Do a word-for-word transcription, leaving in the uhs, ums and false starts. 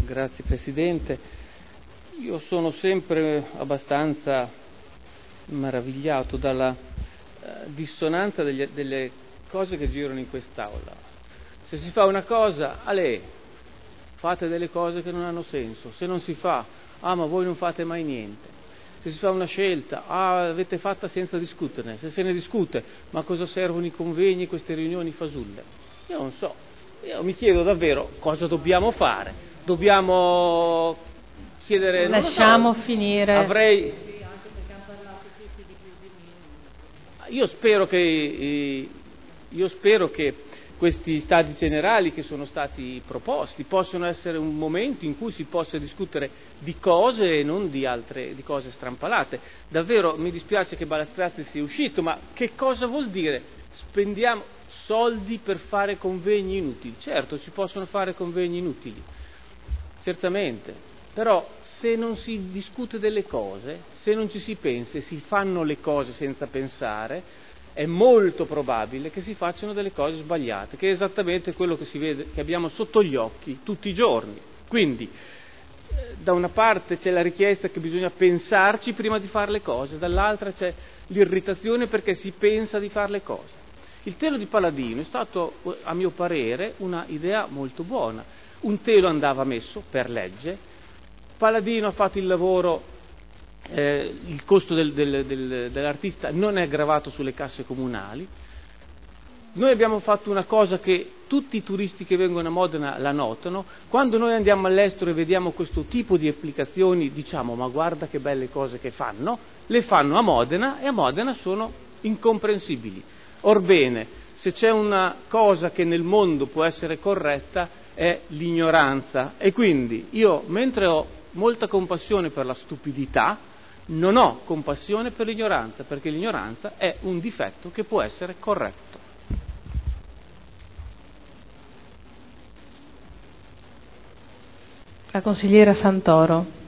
Grazie Presidente. Io sono sempre abbastanza meravigliato dalla eh, dissonanza degli, delle cose che girano in quest'Aula. Se si fa una cosa, ale, fate delle cose che non hanno senso. Se non si fa, ah ma voi non fate mai niente. Se si fa una scelta, ah avete fatta senza discuterne. Se se ne discute, ma cosa servono i convegni, queste riunioni fasulle? Io non so, io mi chiedo davvero cosa dobbiamo fare. Dobbiamo chiedere... Lasciamo non lo so, finire. Avrei... Io spero che, io spero che questi stati generali che sono stati proposti possano essere un momento in cui si possa discutere di cose e non di altre, di cose strampalate. Davvero mi dispiace che Balastrati sia uscito, ma che cosa vuol dire? Spendiamo soldi per fare convegni inutili. Certo, si possono fare convegni inutili, certamente, però se non si discute delle cose, se non ci si pensa e si fanno le cose senza pensare, è molto probabile che si facciano delle cose sbagliate, che è esattamente quello che si vede, che abbiamo sotto gli occhi tutti i giorni. Quindi, eh, da una parte c'è la richiesta che bisogna pensarci prima di fare le cose, dall'altra c'è l'irritazione perché si pensa di fare le cose. Il telo di Paladino è stato, a mio parere, una idea molto buona. Un telo andava messo per legge, Paladino ha fatto il lavoro, eh, il costo del, del, del, dell'artista non è gravato sulle casse comunali. Noi abbiamo fatto una cosa che tutti i turisti che vengono a Modena la notano: quando noi andiamo all'estero e vediamo questo tipo di applicazioni diciamo ma guarda che belle cose che fanno, le fanno a Modena e a Modena sono incomprensibili. Orbene, se c'è una cosa che nel mondo può essere corretta è l'ignoranza, e quindi io, mentre ho molta compassione per la stupidità, non ho compassione per l'ignoranza, perché l'ignoranza è un difetto che può essere corretto. La consigliera Santoro.